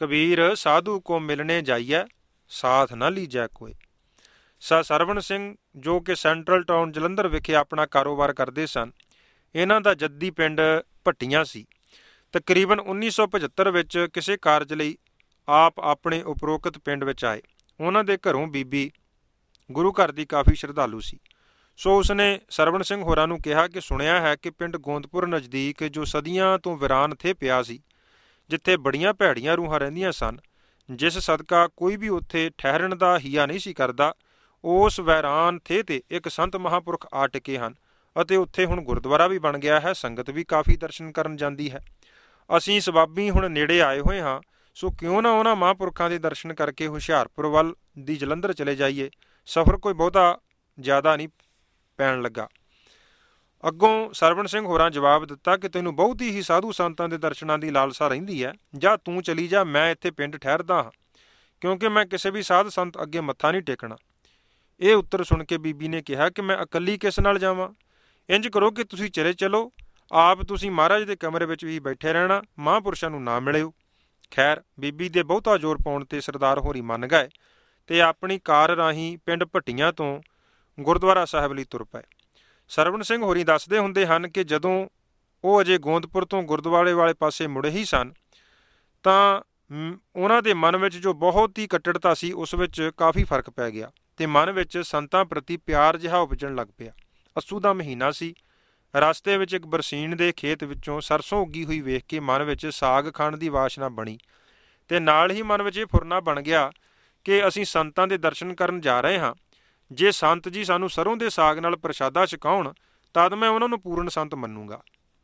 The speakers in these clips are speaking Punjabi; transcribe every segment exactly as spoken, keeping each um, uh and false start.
ਕਬੀਰ ਸਾਧੂ ਕੋ ਮਿਲਣੇ ਜਾਈਐ, ਸਾਥ ਨਾ ਲੀਜੈ ਕੋਏ। ਸਾ ਸਰਵਣ ਸਿੰਘ ਜੋ ਕਿ ਸੈਂਟਰਲ ਟਾਊਨ ਜਲੰਧਰ ਵਿਖੇ ਆਪਣਾ ਕਾਰੋਬਾਰ ਕਰਦੇ ਸਨ, ਇਹਨਾਂ ਦਾ ਜੱਦੀ ਪਿੰਡ ਭੱਟੀਆਂ ਸੀ। ਤਕਰੀਬਨ ਉੱਨੀ ਸੌ ਪਝੱਤਰ ਵਿੱਚ ਕਿਸੇ ਕਾਰਜ ਲਈ ਆਪ ਆਪਣੇ ਉਪਰੋਕਤ ਪਿੰਡ ਵਿੱਚ ਆਏ। ਉਹਨਾਂ ਦੇ ਘਰੋਂ ਬੀਬੀ ਗੁਰੂ ਘਰ ਦੀ ਕਾਫੀ ਸ਼ਰਧਾਲੂ ਸੀ, ਸੋ ਉਸਨੇ ਸਰਵਣ ਸਿੰਘ ਹੋਰਾਂ ਨੂੰ ਕਿਹਾ ਕਿ ਸੁਣਿਆ ਹੈ ਕਿ ਪਿੰਡ ਗੋਂਦਪੁਰ ਨਜ਼ਦੀਕ ਜੋ ਸਦੀਆਂ ਤੋਂ ਵੀਰਾਨ ਥੇ ਪਿਆ ਸੀ, ਜਿੱਥੇ ਬੜੀਆਂ ਭੈੜੀਆਂ ਰੂਹਾਂ ਰਹਿੰਦੀਆਂ ਸਨ, ਜਿਸ ਸਦਕਾ ਕੋਈ ਵੀ ਉੱਥੇ ਠਹਿਰਨ ਦਾ ਹੀਆ ਨਹੀਂ ਸੀ ਕਰਦਾ, ਉਸ ਵੈਰਾਨ ਥੇ 'ਤੇ ਇੱਕ ਸੰਤ ਮਹਾਂਪੁਰਖ ਆ ਟਿਕੇ ਹਨ ਅਤੇ ਉੱਥੇ ਹੁਣ ਗੁਰਦੁਆਰਾ ਵੀ ਬਣ ਗਿਆ ਹੈ। ਸੰਗਤ ਵੀ ਕਾਫੀ ਦਰਸ਼ਨ ਕਰਨ ਜਾਂਦੀ ਹੈ। ਅਸੀਂ ਸਬਾਬੀ ਹੁਣ ਨੇੜੇ ਆਏ ਹੋਏ ਹਾਂ, ਸੋ ਕਿਉਂ ਨਾ ਉਹਨਾਂ ਮਹਾਂਪੁਰਖਾਂ ਦੇ ਦਰਸ਼ਨ ਕਰਕੇ ਹੁਸ਼ਿਆਰਪੁਰ ਵੱਲ ਦੀ ਜਲੰਧਰ ਚਲੇ ਜਾਈਏ। ਸਫ਼ਰ ਕੋਈ ਬਹੁਤਾ ਜ਼ਿਆਦਾ ਨਹੀਂ ਪੈਣ ਲੱਗਾ। ਅੱਗੋਂ ਸਰਵਣ ਸਿੰਘ ਹੋਰਾਂ ਜਵਾਬ ਦਿੱਤਾ ਕਿ ਤੈਨੂੰ ਬਹੁਤੀ ਹੀ ਸਾਧੂ ਸੰਤਾਂ ਦੇ ਦਰਸ਼ਨਾਂ ਦੀ ਲਾਲਸਾ ਰਹਿੰਦੀ ਹੈ, ਜਾਂ ਤੂੰ ਚਲੀ ਜਾ, ਮੈਂ ਇੱਥੇ ਪਿੰਡ ਠਹਿਰਦਾ ਹਾਂ, ਕਿਉਂਕਿ ਮੈਂ ਕਿਸੇ ਵੀ ਸਾਧ ਸੰਤ ਅੱਗੇ ਮੱਥਾ ਨਹੀਂ ਟੇਕਣਾ। ਇਹ ਉੱਤਰ ਸੁਣ ਕੇ ਬੀਬੀ ਨੇ ਕਿਹਾ ਕਿ ਮੈਂ ਇਕੱਲੀ ਕਿਸ ਨਾਲ ਜਾਵਾਂ? ਇੰਝ ਕਰੋ ਕਿ ਤੁਸੀਂ ਚਲੇ ਚਲੋ, ਆਪ ਤੁਸੀਂ ਮਹਾਰਾਜ ਦੇ ਕਮਰੇ ਵਿੱਚ ਵੀ ਬੈਠੇ ਰਹਿਣਾ, ਮਹਾਂਪੁਰਸ਼ਾਂ ਨੂੰ ਨਾ ਮਿਲਿਓ। ਖੈਰ, ਬੀਬੀ ਦੇ ਬਹੁਤਾ ਜ਼ੋਰ ਪਾਉਣ 'ਤੇ ਸਰਦਾਰ ਹੋਰੀ ਮੰਨ ਗਏ ਅਤੇ ਆਪਣੀ ਕਾਰ ਰਾਹੀਂ ਪਿੰਡ ਭੱਟੀਆਂ ਤੋਂ ਗੁਰਦੁਆਰਾ ਸਾਹਿਬ ਲਈ ਤੁਰ ਪਏ। ਸਰਵਣ ਸਿੰਘ ਹੋਰੀ ਦੱਸਦੇ ਹੁੰਦੇ ਹਨ ਕਿ ਜਦੋਂ ਉਹ ਅਜੇ ਗੋਂਦਪੁਰ ਤੋਂ ਗੁਰਦੁਆਰੇ ਵਾਲੇ ਪਾਸੇ ਮੁੜੇ ਹੀ ਸਨ, ਤਾਂ ਉਹਨਾਂ ਦੇ ਮਨ ਵਿੱਚ ਜੋ ਬਹੁਤ ਹੀ ਕੱਟੜਤਾ ਸੀ, ਉਸ ਵਿੱਚ ਕਾਫੀ ਫਰਕ ਪੈ ਗਿਆ ਅਤੇ ਮਨ ਵਿੱਚ ਸੰਤਾਂ ਪ੍ਰਤੀ ਪਿਆਰ ਜਿਹਾ ਉਪਜਣ ਲੱਗ ਪਿਆ। ਅੱਸੂ ਦਾ ਮਹੀਨਾ ਸੀ। ਰਸਤੇ ਵਿੱਚ ਇੱਕ ਬਰਸੀਨ ਦੇ ਖੇਤ ਵਿੱਚੋਂ ਸਰਸੋਂ ਉੱਗੀ ਹੋਈ ਵੇਖ ਕੇ ਮਨ ਵਿੱਚ ਸਾਗ ਖਾਣ ਦੀ ਵਾਸ਼ਨਾ ਬਣੀ ਅਤੇ ਨਾਲ ਹੀ ਮਨ ਵਿੱਚ ਇਹ ਫੁਰਨਾ ਬਣ ਗਿਆ ਕਿ ਅਸੀਂ ਸੰਤਾਂ ਦੇ ਦਰਸ਼ਨ ਕਰਨ ਜਾ ਰਹੇ ਹਾਂ। ਜੇ ਸੰਤ ਜੀ ਸਾਨੂੰ ਸਰੋਂ ਦੇ ਸਾਗ ਨਾਲ ਪ੍ਰਸ਼ਾਦਾ ਛਕਾਉਣ ਤਦ ਮੈਂ ਉਹਨਾਂ ਨੂੰ ਪੂਰਨ ਸੰਤ ਮੰਨੂਗਾ।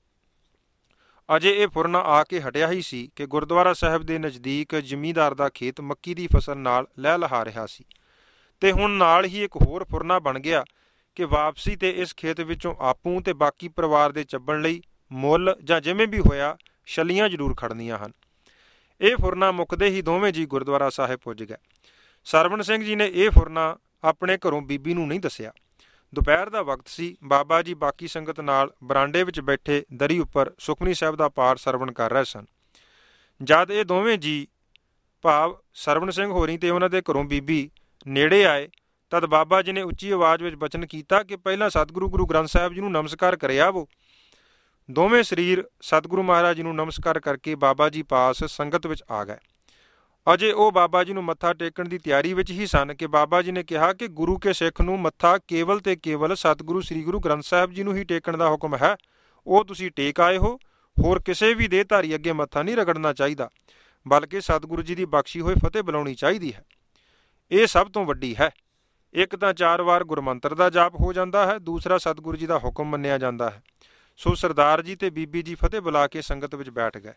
ਅਜੇ ਇਹ ਫੁਰਨਾ ਆ ਕੇ ਹਟਿਆ ਹੀ ਸੀ ਕਿ ਗੁਰਦੁਆਰਾ ਸਾਹਿਬ ਦੇ ਨਜ਼ਦੀਕ ਜ਼ਮੀਂਦਾਰ ਦਾ ਖੇਤ ਮੱਕੀ ਦੀ ਫਸਲ ਨਾਲ ਲਹਿ ਲਹਾ ਰਿਹਾ ਸੀ, ਅਤੇ ਹੁਣ ਨਾਲ ਹੀ ਇੱਕ ਹੋਰ ਫੁਰਨਾ ਬਣ ਗਿਆ ਕਿ ਵਾਪਸੀ 'ਤੇ ਇਸ ਖੇਤ ਵਿੱਚੋਂ ਆਪੂ ਅਤੇ ਬਾਕੀ ਪਰਿਵਾਰ ਦੇ ਚੱਬਣ ਲਈ ਮੁੱਲ ਜਾਂ ਜਿਵੇਂ ਵੀ ਹੋਇਆ ਛੱਲੀਆਂ ਜ਼ਰੂਰ ਖੜਨੀਆਂ ਹਨ। ਇਹ ਫੁਰਨਾ ਮੁੱਕਦੇ ਹੀ ਦੋਵੇਂ ਜੀ ਗੁਰਦੁਆਰਾ ਸਾਹਿਬ ਪੁੱਜ ਗਏ। ਸਰਵਣ ਸਿੰਘ ਜੀ ਨੇ ਇਹ ਫੁਰਨਾ ਆਪਣੇ ਘਰੋਂ ਬੀਬੀ ਨੂੰ ਨਹੀਂ ਦੱਸਿਆ। ਦੁਪਹਿਰ ਦਾ ਵਕਤ ਸੀ। ਬਾਬਾ ਜੀ ਬਾਕੀ ਸੰਗਤ ਨਾਲ ਬਰਾਂਡੇ ਵਿੱਚ ਬੈਠੇ ਦਰੀ ਉੱਪਰ ਸੁਖਮਨੀ ਸਾਹਿਬ ਦਾ ਪਾਠ ਸਰਵਣ ਕਰ ਰਹੇ ਸਨ। ਜਦ ਇਹ ਦੋਵੇਂ ਜੀ ਭਾਵ ਸਰਵਣ ਸਿੰਘ ਹੋਰੀ ਅਤੇ ਉਹਨਾਂ ਦੇ ਘਰੋਂ ਬੀਬੀ ਨੇੜੇ ਆਏ, ਤਦ ਬਾਬਾ ਜੀ ਨੇ ਉੱਚੀ ਆਵਾਜ਼ ਵਿੱਚ ਬਚਨ ਕੀਤਾ ਕਿ ਪਹਿਲਾਂ ਸਤਿਗੁਰੂ ਗੁਰੂ ਗ੍ਰੰਥ ਸਾਹਿਬ ਜੀ ਨੂੰ ਨਮਸਕਾਰ ਕਰਿਆ ਵੋ। ਦੋਵੇਂ ਸਰੀਰ ਸਤਿਗੁਰੂ ਮਹਾਰਾਜ ਜੀ ਨੂੰ ਨਮਸਕਾਰ ਕਰਕੇ ਬਾਬਾ ਜੀ ਪਾਸ ਸੰਗਤ ਵਿੱਚ ਆ ਗਏ। ਅਜੇ ਉਹ ਬਾਬਾ ਜੀ ਨੂੰ ਮੱਥਾ ਟੇਕਣ ਦੀ ਤਿਆਰੀ ਵਿੱਚ ਹੀ ਸਨ ਕਿ ਬਾਬਾ ਜੀ ਨੇ ਕਿਹਾ ਕਿ ਗੁਰੂ ਕੇ ਸਿੱਖ ਨੂੰ ਮੱਥਾ ਕੇਵਲ ਤੇ ਕੇਵਲ ਸਤਿਗੁਰੂ ਸ੍ਰੀ ਗੁਰੂ ਗ੍ਰੰਥ ਸਾਹਿਬ ਜੀ ਨੂੰ ਹੀ ਟੇਕਣ ਦਾ ਹੁਕਮ ਹੈ। ਉਹ ਤੁਸੀਂ ਟੇਕ ਆਏ ਹੋ, ਹੋਰ ਕਿਸੇ ਵੀ ਦੇਹਧਾਰੀ ਅੱਗੇ ਮੱਥਾ ਨਹੀਂ ਰਗੜਨਾ ਚਾਹੀਦਾ, ਬਲਕਿ ਸਤਿਗੁਰੂ ਜੀ ਦੀ ਬਖਸ਼ੀ ਹੋਈ ਫਤਿਹ ਬੁਲਾਉਣੀ ਚਾਹੀਦੀ ਹੈ। ਇਹ ਸਭ ਤੋਂ ਵੱਡੀ ਹੈ। ਇੱਕ ਤਾਂ ਚਾਰ ਵਾਰ ਗੁਰਮੰਤਰ ਦਾ ਜਾਪ ਹੋ ਜਾਂਦਾ ਹੈ, ਦੂਸਰਾ ਸਤਿਗੁਰੂ ਜੀ ਦਾ ਹੁਕਮ ਮੰਨਿਆ ਜਾਂਦਾ ਹੈ। ਸੋ ਸਰਦਾਰ ਜੀ ਤੇ ਬੀਬੀ ਜੀ ਫਤਿਹ ਬੁਲਾ ਕੇ ਸੰਗਤ ਵਿੱਚ ਬੈਠ ਗਏ।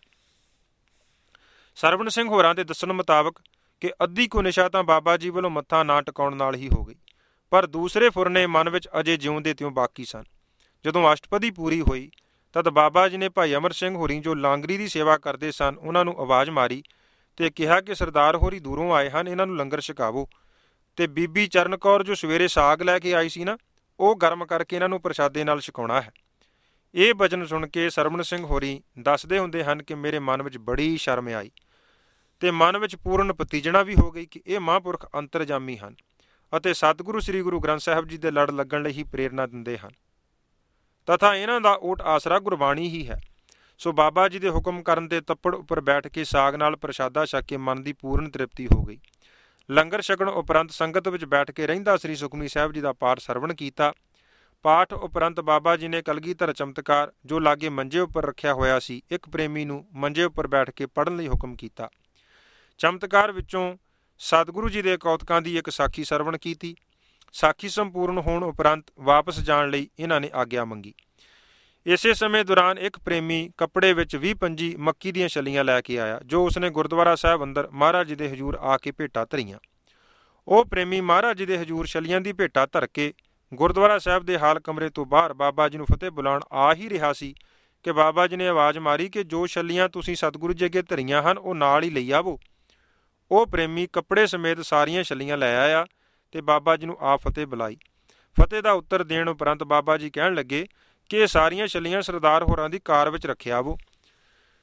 ਸਰਵਣ ਸਿੰਘ ਹੋਰਾਂ ਦੇ ਦੱਸਣ ਮੁਤਾਬਕ ਕਿ ਅੱਧੀ ਕੁ ਨਿਸ਼ਾ ਤਾਂ ਬਾਬਾ ਜੀ ਵੱਲੋਂ ਮੱਥਾ ਨਾ ਟਿਕਾਉਣ ਨਾਲ ਹੀ ਹੋ ਗਈ, ਪਰ ਦੂਸਰੇ ਫੁਰਨੇ ਮਨ ਵਿੱਚ ਅਜੇ ਜਿਉਂਦੇ ਤਿਉਂ ਬਾਕੀ ਸਨ। ਜਦੋਂ ਅਸ਼ਟਪਦੀ ਪੂਰੀ ਹੋਈ ਤਦ ਬਾਬਾ ਜੀ ਨੇ ਭਾਈ ਅਮਰ ਸਿੰਘ ਹੋਰੀ ਜੋ ਲਾਂਗਰੀ ਦੀ ਸੇਵਾ ਕਰਦੇ ਸਨ, ਉਹਨਾਂ ਨੂੰ ਆਵਾਜ਼ ਮਾਰੀ ਅਤੇ ਕਿਹਾ ਕਿ ਸਰਦਾਰ ਹੋਰੀ ਦੂਰੋਂ ਆਏ ਹਨ, ਇਹਨਾਂ ਨੂੰ ਲੰਗਰ ਛਕਾਵੋ, ਅਤੇ ਬੀਬੀ ਚਰਨ ਕੌਰ ਜੋ ਸਵੇਰੇ ਸਾਗ ਲੈ ਕੇ ਆਈ ਸੀ ਨਾ, ਉਹ ਗਰਮ ਕਰਕੇ ਇਹਨਾਂ ਨੂੰ ਪ੍ਰਸ਼ਾਦੇ ਨਾਲ ਛਕਾਉਣਾ ਹੈ। ਇਹ ਬਚਨ ਸੁਣ ਕੇ ਸਰਵਣ ਸਿੰਘ ਹੋਰੀ ਦੱਸਦੇ ਹੁੰਦੇ ਹਨ ਕਿ ਮੇਰੇ ਮਨ ਵਿੱਚ ਬੜੀ ਸ਼ਰਮ ਆਈ ਅਤੇ ਮਨ ਵਿੱਚ ਪੂਰਨ ਪਤੀਜਣਾ ਵੀ ਹੋ ਗਈ ਕਿ ਇਹ ਮਹਾਂਪੁਰਖ ਅੰਤਰਜਾਮੀ ਹਨ ਅਤੇ ਸਤਿਗੁਰੂ ਸ੍ਰੀ ਗੁਰੂ ਗ੍ਰੰਥ ਸਾਹਿਬ ਜੀ ਦੇ ਲੜ ਲੱਗਣ ਲਈ ਹੀ ਪ੍ਰੇਰਨਾ ਦਿੰਦੇ ਹਨ, ਤਥਾ ਇਹਨਾਂ ਦਾ ਓਟ ਆਸਰਾ ਗੁਰਬਾਣੀ ਹੀ ਹੈ। ਸੋ ਬਾਬਾ ਜੀ ਦੇ ਹੁਕਮ ਕਰਨ 'ਤੇ ਤੱਪੜ ਉੱਪਰ ਬੈਠ ਕੇ ਸਾਗ ਨਾਲ ਪ੍ਰਸ਼ਾਦਾ ਛਕ ਕੇ ਮਨ ਦੀ ਪੂਰਨ ਤ੍ਰਿਪਤੀ ਹੋ ਗਈ। ਲੰਗਰ ਛਕਣ ਉਪਰੰਤ ਸੰਗਤ ਵਿੱਚ ਬੈਠ ਕੇ ਰਹਿੰਦਾ ਸ੍ਰੀ ਸੁਖਮਨੀ ਸਾਹਿਬ ਜੀ ਦਾ ਪਾਠ ਸਰਵਣ ਕੀਤਾ। ਪਾਠ ਉਪਰੰਤ ਬਾਬਾ ਜੀ ਨੇ ਕਲਗੀਧਰ ਚਮਤਕਾਰ ਜੋ ਲਾਗੇ ਮੰਜੇ ਉੱਪਰ ਰੱਖਿਆ ਹੋਇਆ ਸੀ, ਇੱਕ ਪ੍ਰੇਮੀ ਨੂੰ ਮੰਜੇ ਉੱਪਰ ਬੈਠ ਕੇ ਪੜ੍ਹਨ ਲਈ ਹੁਕਮ ਕੀਤਾ। ਚਮਤਕਾਰ ਵਿੱਚੋਂ ਸਤਿਗੁਰੂ ਜੀ ਦੇ ਕੌਤਕਾਂ ਦੀ ਇੱਕ ਸਾਖੀ ਸਰਵਣ ਕੀਤੀ। ਸਾਖੀ ਸੰਪੂਰਨ ਹੋਣ ਉਪਰੰਤ ਵਾਪਸ ਜਾਣ ਲਈ ਇਹਨਾਂ ਨੇ ਆਗਿਆ ਮੰਗੀ। ਇਸੇ ਸਮੇਂ ਦੌਰਾਨ ਇੱਕ ਪ੍ਰੇਮੀ ਕੱਪੜੇ ਵਿੱਚ ਵੀਹ ਪੰਜੀ ਮੱਕੀ ਦੀਆਂ ਛੱਲੀਆਂ ਲੈ ਕੇ ਆਇਆ, ਜੋ ਉਸਨੇ ਗੁਰਦੁਆਰਾ ਸਾਹਿਬ ਅੰਦਰ ਮਹਾਰਾਜ ਜੀ ਦੇ ਹਜ਼ੂਰ ਆ ਕੇ ਭੇਟਾਂ ਧਰੀਆਂ। ਉਹ ਪ੍ਰੇਮੀ ਮਹਾਰਾਜ ਜੀ ਦੇ ਹਜ਼ੂਰ ਛੱਲੀਆਂ ਦੀ ਭੇਟਾ ਧਰ ਕੇ ਗੁਰਦੁਆਰਾ ਸਾਹਿਬ ਦੇ ਹਾਲ ਕਮਰੇ ਤੋਂ ਬਾਹਰ ਬਾਬਾ ਜੀ ਨੂੰ ਫਤਿਹ ਬੁਲਾਉਣ ਆ ਹੀ ਰਿਹਾ ਸੀ ਕਿ ਬਾਬਾ ਜੀ ਨੇ ਆਵਾਜ਼ ਮਾਰੀ ਕਿ ਜੋ ਛੱਲੀਆਂ ਤੁਸੀਂ ਸਤਿਗੁਰੂ ਜੀ ਅੱਗੇ ਧਰੀਆਂ ਹਨ, ਉਹ ਨਾਲ ਹੀ ਲਈ ਆਵੋ। ਉਹ ਪ੍ਰੇਮੀ ਕੱਪੜੇ ਸਮੇਤ ਸਾਰੀਆਂ ਛੱਲੀਆਂ ਲੈ ਆਇਆ ਅਤੇ ਬਾਬਾ ਜੀ ਨੂੰ ਆਪ ਫਤਿਹ ਬੁਲਾਈ। ਫਤਿਹ ਦਾ ਉੱਤਰ ਦੇਣ ਉਪਰੰਤ ਬਾਬਾ ਜੀ ਕਹਿਣ ਲੱਗੇ ਕਿ ਇਹ ਸਾਰੀਆਂ ਛੱਲੀਆਂ ਸਰਦਾਰ ਹੋਰਾਂ ਦੀ ਕਾਰ ਵਿੱਚ ਰੱਖਿਆ ਵੋ।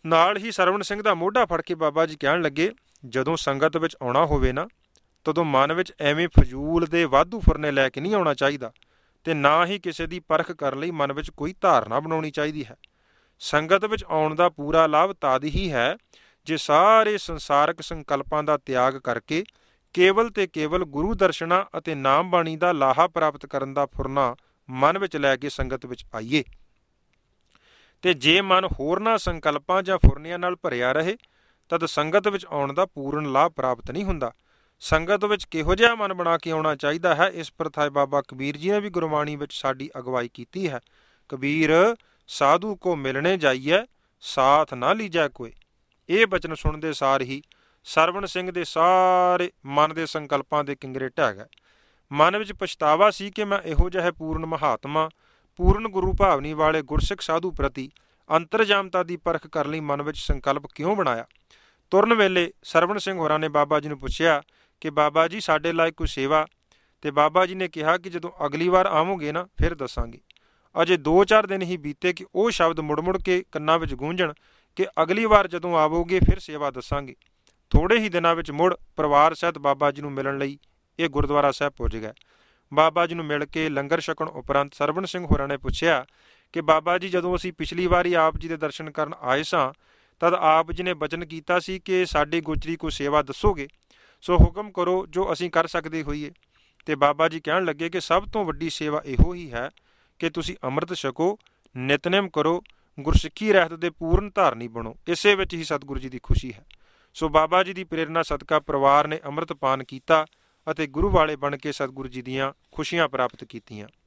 ਨਾਲ ਹੀ ਸਰਵਣ ਸਿੰਘ ਦਾ ਮੋਢਾ ਫੜ ਕੇ ਬਾਬਾ ਜੀ ਕਹਿਣ ਲੱਗੇ, ਜਦੋਂ ਸੰਗਤ ਵਿੱਚ ਆਉਣਾ ਹੋਵੇ ਨਾ, ਤਦੋਂ ਮਨ ਵਿੱਚ ਐਵੇਂ ਫਜ਼ੂਲ ਦੇ ਵਾਧੂ ਫੁਰਨੇ ਲੈ ਕੇ ਨਹੀਂ ਆਉਣਾ ਚਾਹੀਦਾ, ਅਤੇ ਨਾ ਹੀ ਕਿਸੇ ਦੀ ਪਰਖ ਕਰਨ ਲਈ ਮਨ ਵਿੱਚ ਕੋਈ ਧਾਰਨਾ ਬਣਾਉਣੀ ਚਾਹੀਦੀ ਹੈ। ਸੰਗਤ ਵਿੱਚ ਆਉਣ ਦਾ ਪੂਰਾ ਲਾਭ ਤਦ ਹੀ ਹੈ ਜੇ ਸਾਰੇ ਸੰਸਾਰਕ ਸੰਕਲਪਾਂ ਦਾ ਤਿਆਗ ਕਰਕੇ ਕੇਵਲ ਤੇ ਕੇਵਲ ਗੁਰੂ ਦਰਸ਼ਨਾਂ ਅਤੇ ਨਾਮ ਬਾਣੀ ਦਾ ਲਾਹਾ ਪ੍ਰਾਪਤ ਕਰਨ ਦਾ ਫੁਰਨਾ ਮਨ ਵਿੱਚ ਲੈ ਕੇ ਸੰਗਤ ਵਿੱਚ ਆਈਏ। ਅਤੇ ਜੇ ਮਨ ਹੋਰਨਾਂ ਸੰਕਲਪਾਂ ਜਾਂ ਫੁਰਨਿਆਂ ਨਾਲ ਭਰਿਆ ਰਹੇ ਤਦ ਸੰਗਤ ਵਿੱਚ ਆਉਣ ਦਾ ਪੂਰਨ ਲਾਭ ਪ੍ਰਾਪਤ ਨਹੀਂ ਹੁੰਦਾ। ਸੰਗਤ ਵਿੱਚ ਕਿਹੋ ਜਿਹਾ ਮਨ ਬਣਾ ਕੇ ਆਉਣਾ ਚਾਹੀਦਾ ਹੈ, ਇਸ ਪ੍ਰਥਾਏ ਬਾਬਾ ਕਬੀਰ ਜੀ ਨੇ ਵੀ ਗੁਰਬਾਣੀ ਵਿੱਚ ਸਾਡੀ ਅਗਵਾਈ ਕੀਤੀ ਹੈ। ਕਬੀਰ ਸਾਧੂ ਕੋ ਮਿਲਣੇ ਜਾਈਏ, ਸਾਥ ਨਾ ਲੀਜੈ ਕੋਈ। ਇਹ ਬਚਨ ਸੁਣਦੇ ਸਾਰ ਹੀ ਸਰਵਣ ਸਿੰਘ ਦੇ ਸਾਰੇ ਮਨ ਦੇ ਸੰਕਲਪਾਂ ਦੇ ਕਿੰਗਰੇ ਢਹਿ ਗਏ। ਮਨ ਵਿੱਚ ਪਛਤਾਵਾ ਸੀ ਕਿ ਮੈਂ ਇਹੋ ਜਿਹੇ ਪੂਰਨ ਮਹਾਤਮਾ, ਪੂਰਨ ਗੁਰੂ ਭਾਵਨੀ ਵਾਲੇ ਗੁਰਸਿੱਖ ਸਾਧੂ ਪ੍ਰਤੀ ਅੰਤਰਜਾਮਤਾ ਦੀ ਪਰਖ ਕਰਨ ਲਈ ਮਨ ਵਿੱਚ ਸੰਕਲਪ ਕਿਉਂ ਬਣਾਇਆ। ਤੁਰਨ ਵੇਲੇ ਸਰਵਣ ਸਿੰਘ ਹੋਰਾਂ ਨੇ ਬਾਬਾ ਜੀ ਨੂੰ ਪੁੱਛਿਆ ਕਿ ਬਾਬਾ ਜੀ ਸਾਡੇ ਲਾਇਕ ਕੋਈ ਸੇਵਾ, ਅਤੇ ਬਾਬਾ ਜੀ ਨੇ ਕਿਹਾ ਕਿ ਜਦੋਂ ਅਗਲੀ ਵਾਰ ਆਵੋਗੇ ਨਾ ਫਿਰ ਦੱਸਾਂਗੇ। ਅਜੇ ਦੋ ਚਾਰ ਦਿਨ ਹੀ ਬੀਤੇ ਕਿ ਉਹ ਸ਼ਬਦ ਮੁੜ ਮੁੜ ਕੇ ਕੰਨਾਂ ਵਿੱਚ ਗੂੰਜਣ ਕਿ ਅਗਲੀ ਵਾਰ ਜਦੋਂ ਆਵੋਗੇ ਫਿਰ ਸੇਵਾ ਦੱਸਾਂਗੇ। ਥੋੜ੍ਹੇ ਹੀ ਦਿਨਾਂ ਵਿੱਚ ਮੁੜ ਪਰਿਵਾਰ ਸਹਿਤ ਬਾਬਾ ਜੀ ਨੂੰ ਮਿਲਣ ਲਈ ਇਹ ਗੁਰਦੁਆਰਾ ਸਾਹਿਬ ਪੁੱਜ ਗਏ। ਬਾਬਾ ਜੀ ਨੂੰ ਮਿਲ ਕੇ ਲੰਗਰ ਛਕਣ ਉਪਰੰਤ ਸਰਵਣ ਸਿੰਘ ਹੋਰਾਂ ਨੇ ਪੁੱਛਿਆ ਕਿ ਬਾਬਾ ਜੀ, ਜਦੋਂ ਅਸੀਂ ਪਿਛਲੀ ਵਾਰੀ ਆਪ ਜੀ ਦੇ ਦਰਸ਼ਨ ਕਰਨ ਆਏ ਸਾਂ ਤਦ ਆਪ ਜੀ ਨੇ ਬਚਨ ਕੀਤਾ ਸੀ ਕਿ ਸਾਡੀ ਗੁਜਰੀ ਕੋਈ ਸੇਵਾ ਦੱਸੋਗੇ, ਸੋ ਹੁਕਮ ਕਰੋ ਜੋ ਅਸੀਂ ਕਰ ਸਕਦੇ ਹੋਈਏ। ਅਤੇ ਬਾਬਾ ਜੀ ਕਹਿਣ ਲੱਗੇ ਕਿ ਸਭ ਤੋਂ ਵੱਡੀ ਸੇਵਾ ਇਹੋ ਹੀ ਹੈ ਕਿ ਤੁਸੀਂ ਅੰਮ੍ਰਿਤ ਛਕੋ, ਨਿਤਨੇਮ ਕਰੋ, ਗੁਰਸਿੱਖੀ ਰਹਿਤ ਦੇ ਪੂਰਨ ਧਾਰਨੀ ਬਣੋ। ਇਸੇ ਵਿੱਚ ਹੀ ਸਤਿਗੁਰੂ ਜੀ ਦੀ ਖੁਸ਼ੀ ਹੈ। ਸੋ ਬਾਬਾ ਜੀ ਦੀ ਪ੍ਰੇਰਨਾ ਸਦਕਾ ਪਰਿਵਾਰ ਨੇ ਅੰਮ੍ਰਿਤ ਪਾਨ ਕੀਤਾ ਅਤੇ ਗੁਰੂ ਵਾਲੇ ਬਣ ਕੇ ਸਤਿਗੁਰੂ ਜੀ ਦੀਆਂ ਖੁਸ਼ੀਆਂ ਪ੍ਰਾਪਤ ਕੀਤੀਆਂ।